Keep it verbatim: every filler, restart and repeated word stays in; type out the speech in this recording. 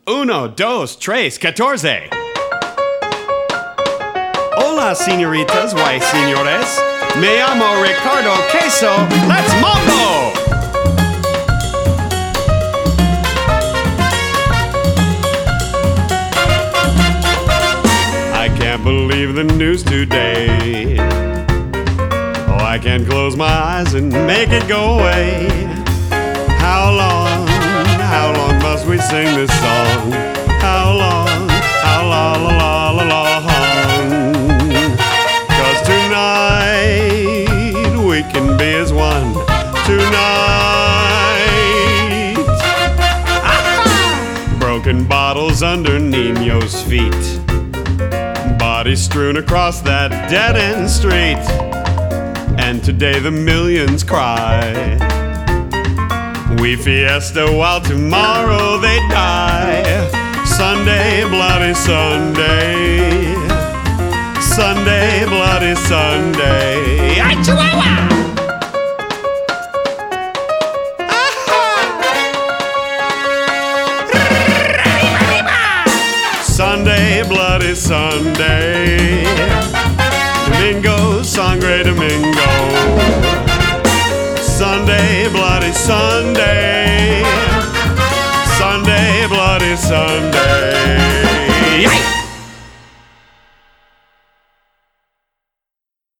Uno, dos, tres, catorce. Hola, señoritas, why, señores? Me llamo Ricardo Queso. Let's mambo! I can't believe the news today. Oh, I can't close my eyes and make it go away. How long, how long must we sing this song? How long, how long, la, la, la, long? 'Cause tonight we can be as one. Tonight, broken bottles under Nino's feet, bodies strewn across that dead-end street. And today the millions cry. We fiesta while tomorrow they die. Sunday, bloody Sunday. Sunday, bloody Sunday. Ay, Chihuahua! Sunday, bloody Sunday. Domingo, sangre Domingo. Sunday, bloody Sunday.